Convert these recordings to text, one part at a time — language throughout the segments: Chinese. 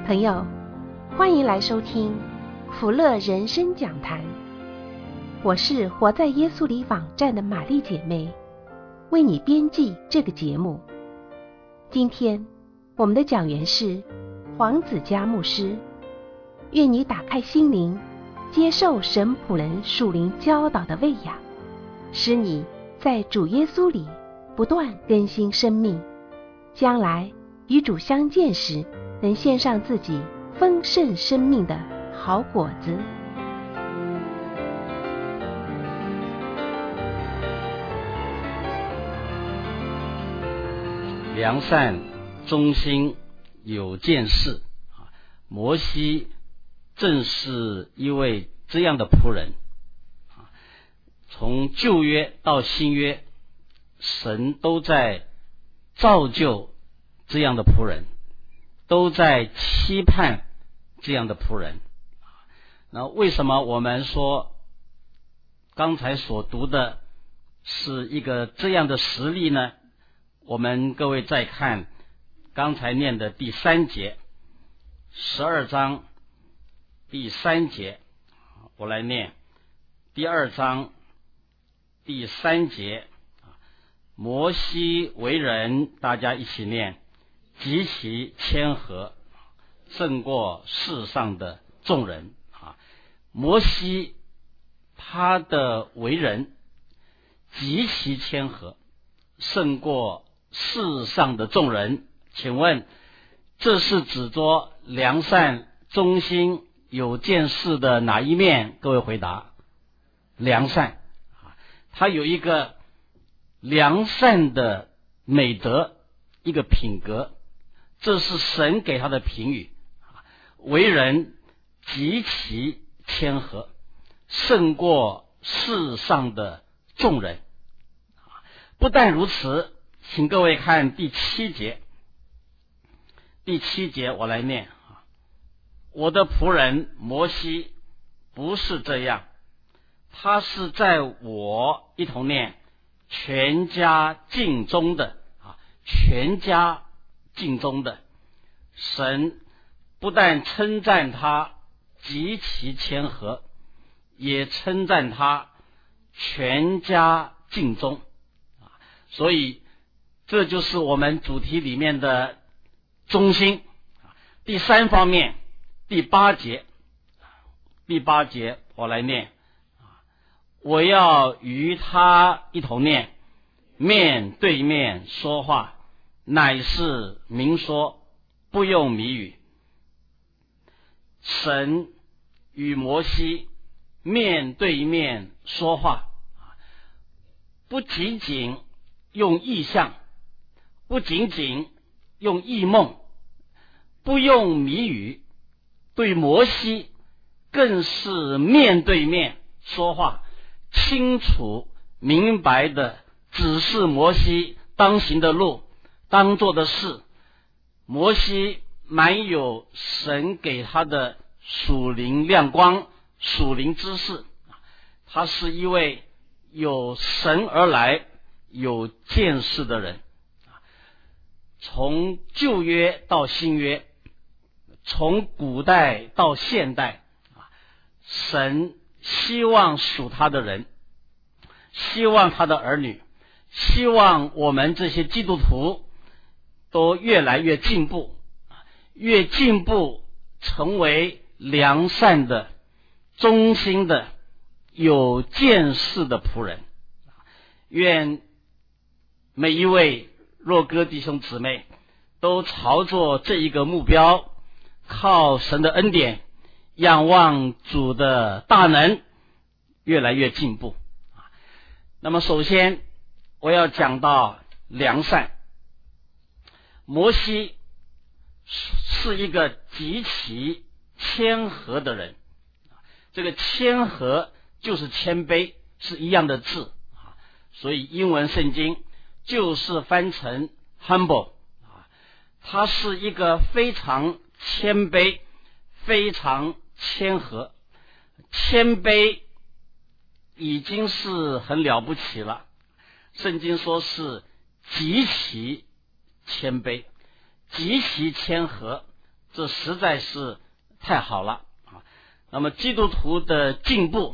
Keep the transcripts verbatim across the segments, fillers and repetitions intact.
朋友，欢迎来收听福乐人生讲坛。我是活在耶稣里网站的玛丽姐妹，为你编辑这个节目。今天我们的讲员是黄子佳牧师，愿你打开心灵，接受神仆人属灵教导的喂养，使你在主耶稣里不断更新生命，将来与主相见时，能献上自己丰盛生命的好果子。 良善、忠心、有见识。摩西正是一位这样的仆人。从旧约到新约，神都在造就这样的仆人，都在期盼这样的仆人。那为什么我们说刚才所读的是一个这样的实例呢？我们各位再看刚才念的第三节，十二章第三节，我来念第二章第三节。摩西为人，大家一起念，极其谦和，胜过世上的众人。摩西他的为人极其谦和，胜过世上的众人。请问这是指着良善、忠心、有见识的哪一面？各位回答。良善，他有一个良善的美德，一个品格，这是神给他的评语。为人极其谦和，胜过世上的众人。不但如此，请各位看第七节。第七节我来念，我的仆人摩西不是这样，他是在我一同念全家尽忠的，全家尽忠的。神不但称赞他极其谦和，也称赞他全家尽忠。所以这就是我们主题里面的忠心。第三方面，第八节，第八节我来念，我要与他一同念，面对面说话，乃是明说，不用谜语。神与摩西面对面说话，不仅仅用意象，不仅仅用异梦，不用谜语，对摩西更是面对面说话，清楚明白的指示摩西当行的路，当做的事。摩西满有神给他的属灵亮光，属灵知识，他是一位有神而来有见识的人。从旧约到新约，从古代到现代，神希望属他的人，希望他的儿女，希望我们这些基督徒都越来越进步，越进步成为良善的、忠心的、有见识的仆人。愿每一位若哥弟兄姊妹都朝着这一个目标，靠神的恩典，仰望主的大能，越来越进步。那么首先我要讲到良善。摩西是一个极其谦和的人，这个谦和就是谦卑，是一样的字，所以英文圣经就是翻成 humble。 他是一个非常谦卑，非常谦和。谦卑已经是很了不起了，圣经说是极其谦卑，极其谦和， 这实在是太好了啊！那么基督徒的进步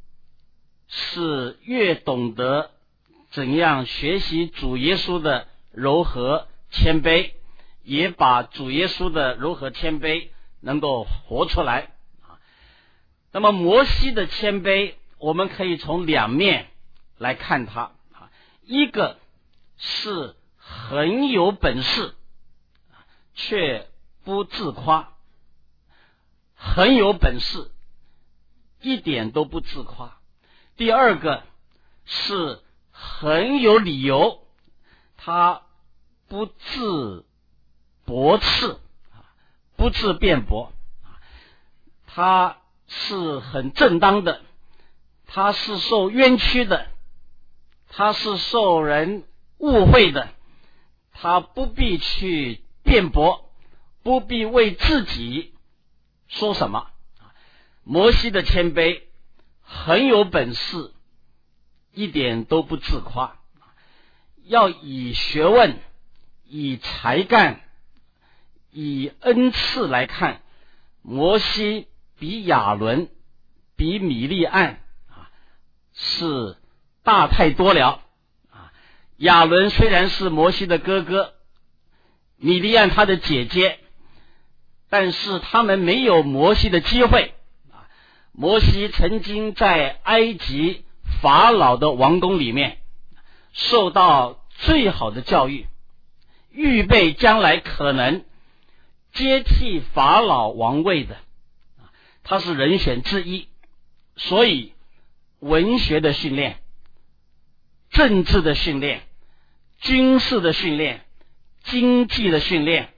是越懂得怎样学习主耶稣的柔和谦卑，也把主耶稣的柔和谦卑能够活出来啊。那么摩西的谦卑，我们可以从两面来看他啊，一个是很有本事却不自夸，很有本事一点都不自夸。第二个是很有理由，他不自驳斥，不自辩驳，他是很正当的，他是受冤屈的，他是受人误会的，他不必去辩驳，不必为自己说什么。摩西的谦卑很有本事，一点都不自夸，要以学问，以才干，以恩赐来看，摩西比亚伦，比米利暗是大太多了。亚伦虽然是摩西的哥哥，米利暗他的姐姐，但是他们没有摩西的机会。摩西曾经在埃及法老的王宫里面受到最好的教育，预备将来可能接替法老王位的，他是人选之一。所以文学的训练、政治的训练、军事的训练、经济的训练，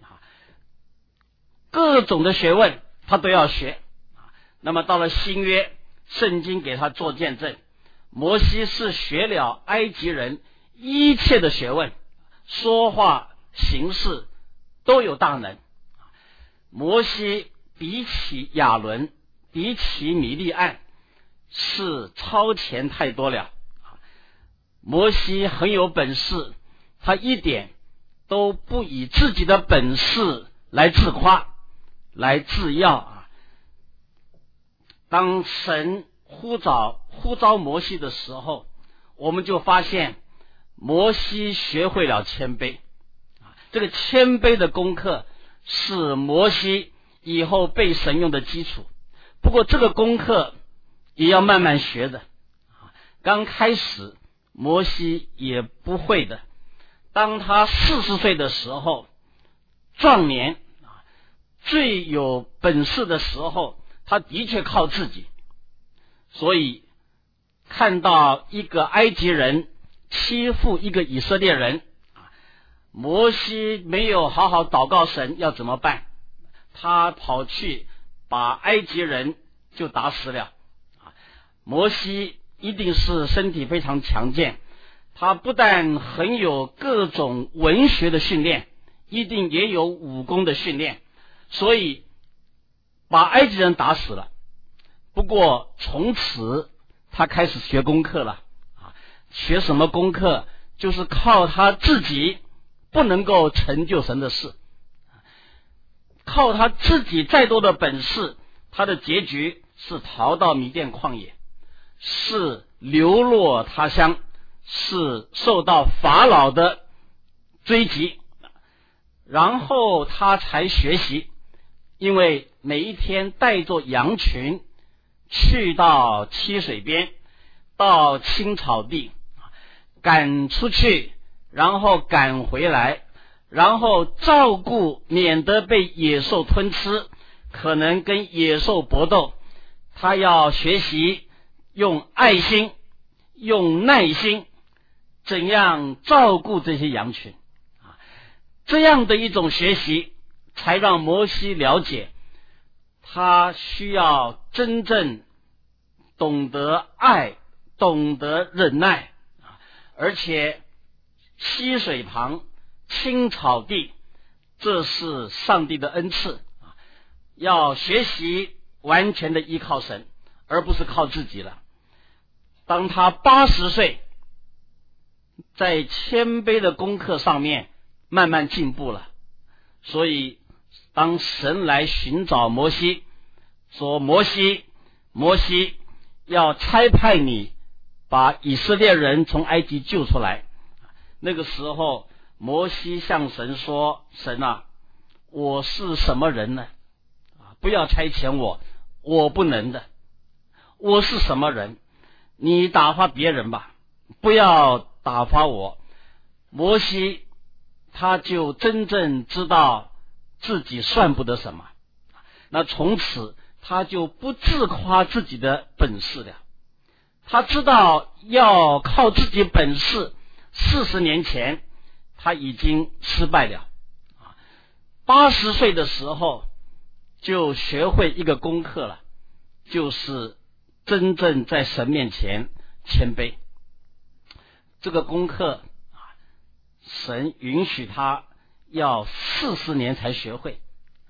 各种的学问他都要学。那么到了新约，圣经给他做见证，摩西是学了埃及人一切的学问，说话行事都有大能。摩西比起亚伦，比起米利暗是超前太多了。摩西很有本事，他一点都不以自己的本事来自夸，来自耀啊。当神呼召呼召摩西的时候，我们就发现摩西学会了谦卑。这个谦卑的功课是摩西以后被神用的基础。不过这个功课也要慢慢学的，刚开始摩西也不会的。当他四十岁的时候，壮年最有本事的时候，他的确靠自己。所以看到一个埃及人欺负一个以色列人，摩西没有好好祷告神要怎么办，他跑去把埃及人就打死了。摩西一定是身体非常强健，他不但很有各种文学的训练，一定也有武功的训练，所以把埃及人打死了。不过从此他开始学功课了。学什么功课？就是靠他自己不能够成就神的事，靠他自己再多的本事，他的结局是逃到米甸旷野，是流落他乡，是受到法老的追击，然后他才学习。因为每一天带着羊群去到溪水边，到青草地，赶出去，然后赶回来，然后照顾免得被野兽吞吃，可能跟野兽搏斗。他要学习用爱心，用耐心，怎样照顾这些羊群。这样的一种学习才让摩西了解，他需要真正懂得爱，懂得忍耐，而且溪水旁、青草地，这是上帝的恩赐，要学习完全的依靠神，而不是靠自己了。当他八十岁，在谦卑的功课上面慢慢进步了，所以当神来寻找摩西，说摩西摩西要差派你把以色列人从埃及救出来，那个时候摩西向神说，神啊，我是什么人呢？不要差遣我，我不能的。我是什么人？你打发别人吧，不要打发我。摩西他就真正知道自己算不得什么，那从此他就不自夸自己的本事了。他知道要靠自己本事，四十年前他已经失败了。八十岁的时候就学会一个功课了，就是真正在神面前谦卑。这个功课神允许他要四十年才学会。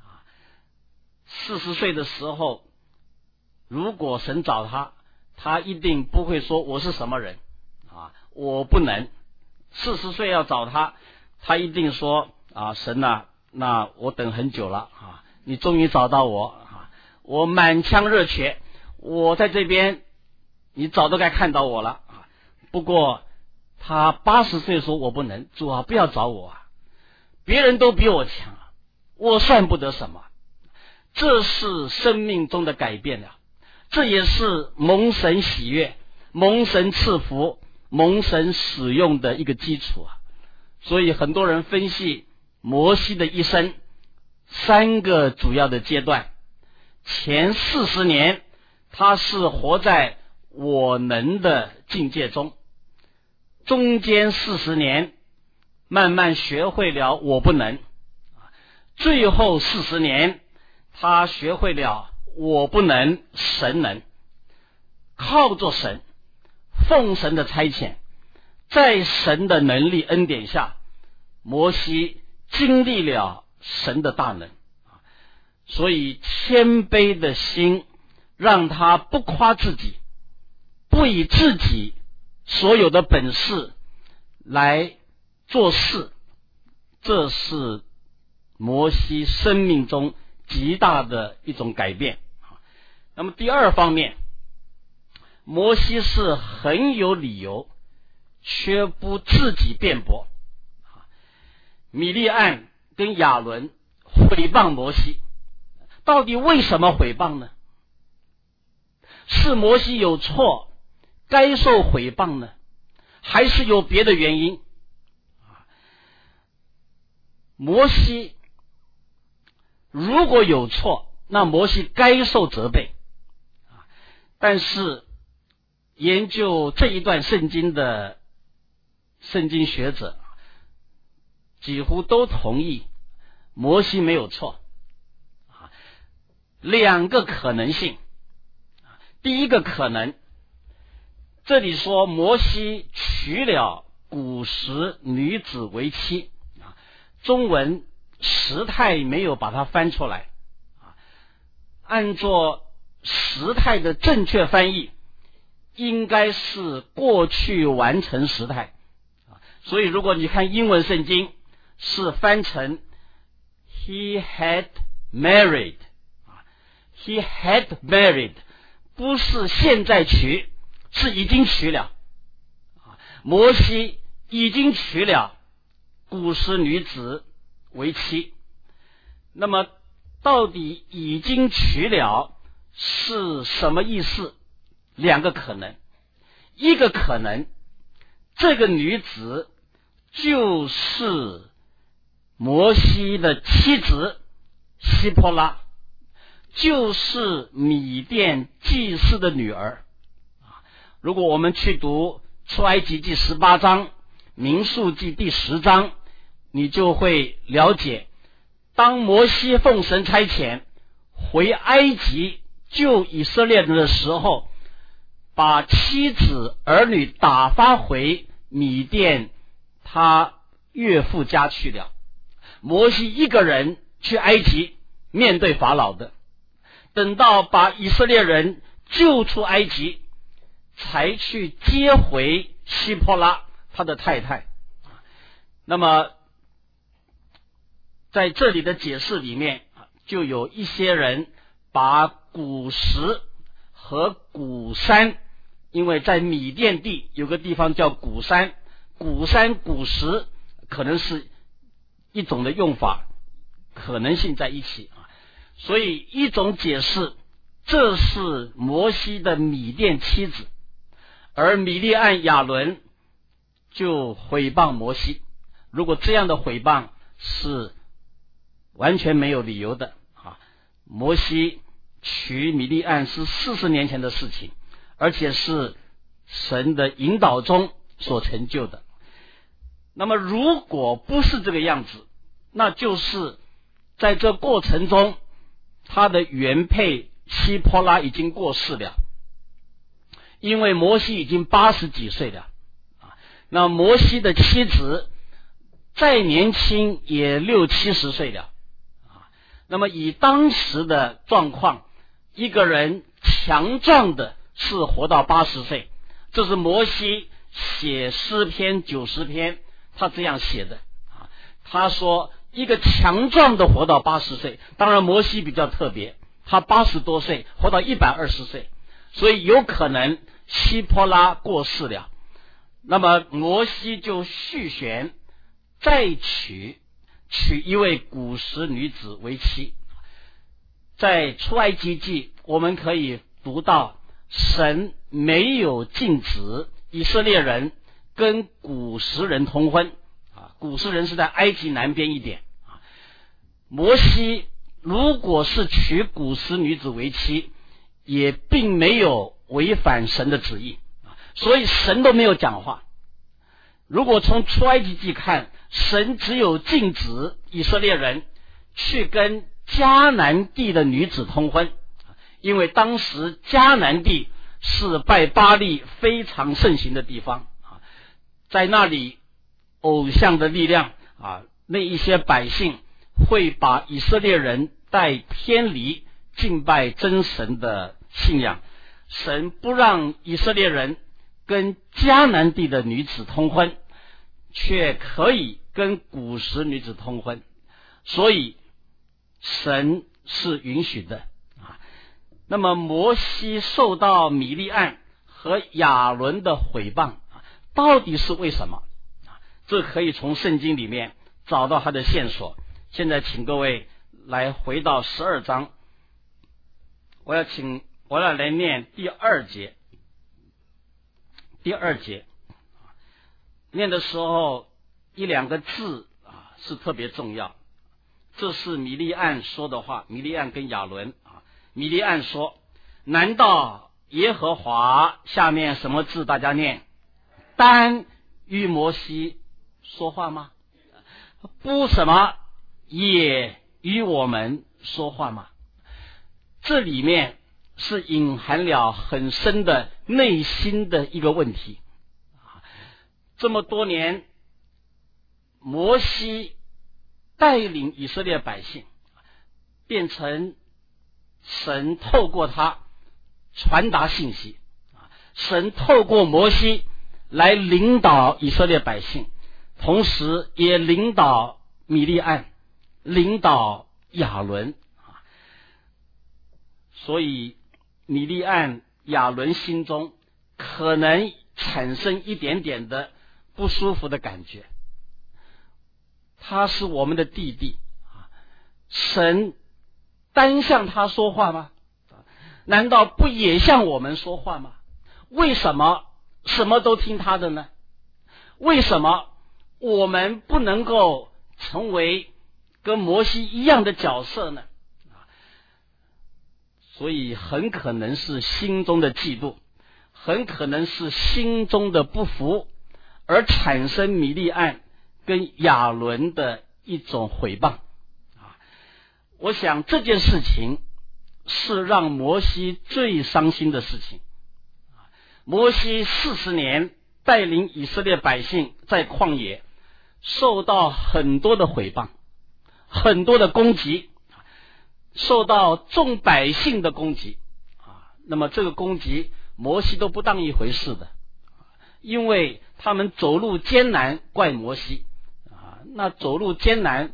四十岁的时候，如果神找他，他一定不会说我是什么人啊，我不能。四十岁要找他，他一定说啊，神啊，那我等很久了啊，你终于找到我啊，我满腔热血，我在这边，你早都该看到我了啊。不过他八十岁说我不能，主啊，不要找我啊，别人都比我强，我算不得什么。这是生命中的改变了，这也是蒙神喜悦、蒙神赐福、蒙神使用的一个基础啊。所以很多人分析摩西的一生三个主要的阶段，前四十年他是活在我能的境界中，中间四十年慢慢学会了我不能，最后四十年他学会了我不能，神能。靠着神，奉神的差遣，在神的能力恩典下，摩西经历了神的大能。所以谦卑的心让他不夸自己，不以自己所有的本事来做事，这是摩西生命中极大的一种改变。那么第二方面，摩西是很有理由却不自己辩驳。米利暗跟亚伦毁谤摩西，到底为什么毁谤呢？是摩西有错该受毁谤呢，还是有别的原因？摩西如果有错，那摩西该受责备。但是研究这一段圣经的圣经学者几乎都同意摩西没有错。两个可能性，第一个可能，这里说摩西娶了古时女子为妻，中文时态没有把它翻出来，按照时态的正确翻译应该是过去完成时态，所以如果你看英文圣经是翻成 he had married he had married， 不是现在娶，是已经娶了。摩西已经娶了古时女子为妻。那么到底已经娶了是什么意思？两个可能，一个可能，这个女子就是摩西的妻子希波拉，就是米甸祭司的女儿。如果我们去读出埃及记十八章、民数记第十章，你就会了解，当摩西奉神差遣回埃及救以色列人的时候，把妻子儿女打发回米甸他岳父家去了。摩西一个人去埃及面对法老的，等到把以色列人救出埃及，才去接回希波拉他的太太。那么在这里的解释里面，就有一些人把古石和古山，因为在米甸地有个地方叫古山，古山古石可能是一种的用法，可能性在一起啊。所以一种解释，这是摩西的米甸妻子，而米利暗亚伦就毁谤摩西。如果这样的毁谤是完全没有理由的啊！摩西娶米利暗是四十年前的事情，而且是神的引导中所成就的。那么如果不是这个样子，那就是在这过程中他的原配希波拉已经过世了，因为摩西已经八十几岁了啊。那摩西的妻子再年轻也六七十岁了啊。那么以当时的状况，一个人强壮的是活到八十岁，这是摩西写诗篇九十篇他这样写的啊。他说一个强壮的活到八十岁，当然摩西比较特别，他八十多岁活到一百二十岁，所以有可能希波拉过世了，那么摩西就续弦再娶娶一位古时女子为妻。在出埃及记我们可以读到，神没有禁止以色列人跟古时人通婚啊，古时人是在埃及南边一点啊。摩西如果是娶古时女子为妻，也并没有违反神的旨意，所以神都没有讲话。如果从出埃及记看，神只有禁止以色列人去跟迦南地的女子通婚，因为当时迦南地是拜巴力非常盛行的地方，在那里偶像的力量啊，那一些百姓会把以色列人带偏离敬拜真神的信仰，神不让以色列人跟迦南地的女子通婚，却可以跟古时女子通婚，所以神是允许的啊。那么摩西受到米利暗和亚伦的毁谤，到底是为什么？这可以从圣经里面找到他的线索。现在请各位来回到十二章，我要请我要来念第二节。第二节念的时候一两个字啊是特别重要。这是米利暗说的话，米利暗跟亚伦啊。米利暗说，难道耶和华下面什么字大家念？单与摩西说话吗？不什么也与我们说话吗？这里面是隐含了很深的内心的一个问题。这么多年，摩西带领以色列百姓变成神透过他传达信息，神透过摩西来领导以色列百姓，同时也领导米利暗，领导亚伦。所以米利暗、亚伦心中可能产生一点点的不舒服的感觉。他是我们的弟弟，神单向他说话吗？难道不也向我们说话吗？为什么什么都听他的呢？为什么我们不能够成为跟摩西一样的角色呢？所以很可能是心中的嫉妒，很可能是心中的不服，而产生米利暗跟亚伦的一种毁谤。我想这件事情是让摩西最伤心的事情。摩西四十年带领以色列百姓在旷野，受到很多的毁谤，很多的攻击，受到众百姓的攻击啊。那么这个攻击摩西都不当一回事的，因为他们走路艰难怪摩西啊，那走路艰难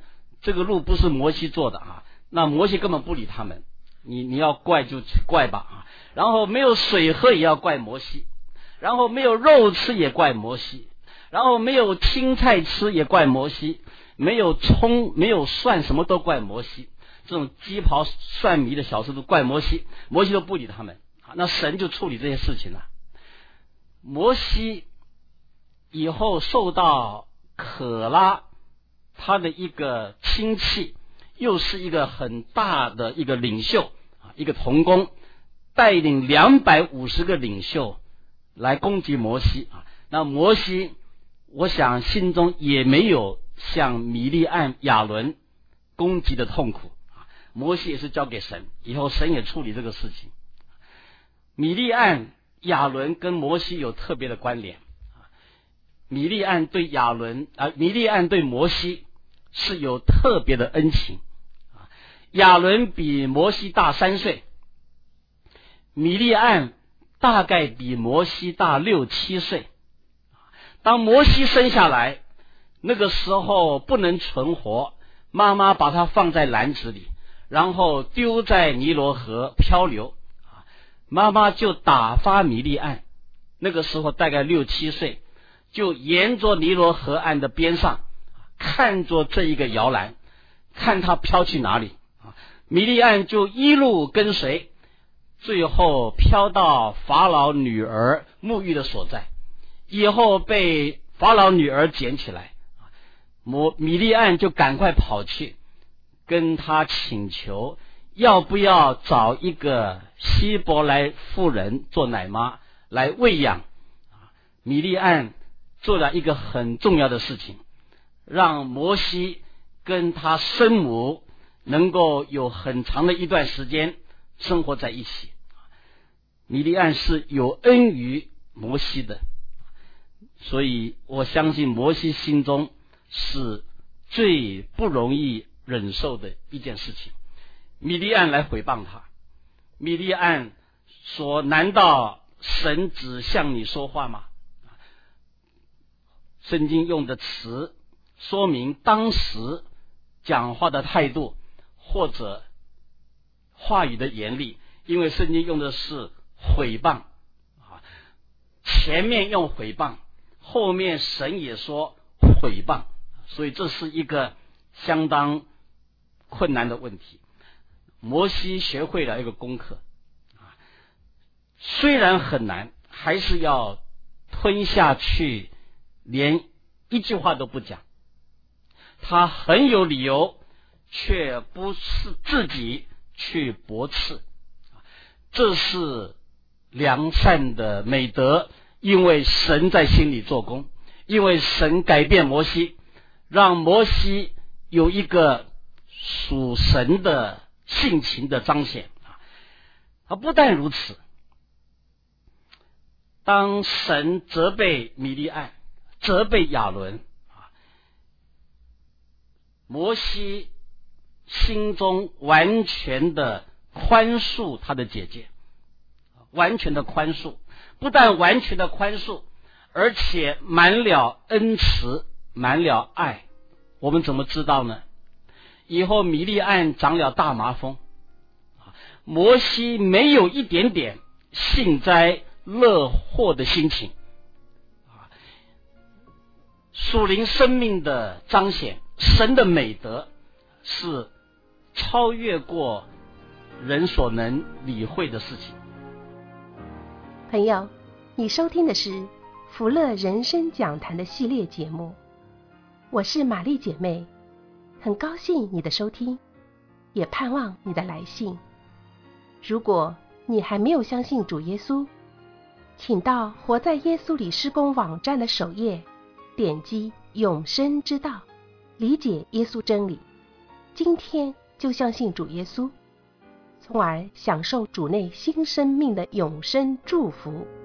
这个路不是摩西做的啊，那摩西根本不理他们，你你要怪就怪吧啊。然后没有水喝也要怪摩西，然后没有肉吃也怪摩西，然后没有青菜吃也怪摩西，没有葱没有蒜什么都怪摩西，这种鸡刨蒜米的小事都怪摩西，摩西都不理他们，那神就处理这些事情了。摩西以后受到可拉他的一个亲戚，又是一个很大的一个领袖，一个同工，带领两百五十个领袖来攻击摩西啊。那摩西我想心中也没有像米利暗亚伦攻击的痛苦，摩西也是交给神，以后神也处理这个事情。米利暗亚伦跟摩西有特别的关联，米利暗对亚伦啊，米利暗对摩西是有特别的恩情。亚伦比摩西大三岁，米利暗大概比摩西大六七岁。当摩西生下来，那个时候不能存活，妈妈把他放在篮子里，然后丢在尼罗河漂流。妈妈就打发米利暗，那个时候大概六七岁，就沿着尼罗河岸的边上，看着这一个摇篮，看他飘去哪里。米利暗就一路跟随，最后飘到法老女儿沐浴的所在，以后被法老女儿捡起来，米利暗就赶快跑去跟他请求，要不要找一个希伯来妇人做奶妈来喂养。米利暗做了一个很重要的事情，让摩西跟他生母能够有很长的一段时间生活在一起。米利暗是有恩于摩西的，所以我相信摩西心中是最不容易忍受的一件事情。米利暗来毁谤他，米利暗说，难道神只向你说话吗？圣经用的词说明当时讲话的态度或者话语的严厉，因为圣经用的是毁谤，前面用毁谤，后面神也说毁谤，所以这是一个相当困难的问题。摩西学会了一个功课，虽然很难，还是要吞下去，连一句话都不讲。他很有理由，却不是自己去驳斥，这是良善的美德，因为神在心里做工，因为神改变摩西，让摩西有一个属神的性情的彰显。啊，不但如此，当神责备米利暗，责备亚伦，摩西心中完全的宽恕他的姐姐，完全的宽恕，不但完全的宽恕，而且满了恩慈，满了爱。我们怎么知道呢？以后米利暗长了大麻风，摩西没有一点点幸灾乐祸的心情。属灵生命的彰显，神的美德是超越过人所能理会的事情。 朋友，你收听的是福乐人生讲坛的系列节目，我是玛丽姐妹，很高兴你的收听，也盼望你的来信。如果你还没有相信主耶稣，请到活在耶稣里施工网站的首页，点击永生之道，理解耶稣真理，今天就相信主耶稣，从而享受主内新生命的永生祝福。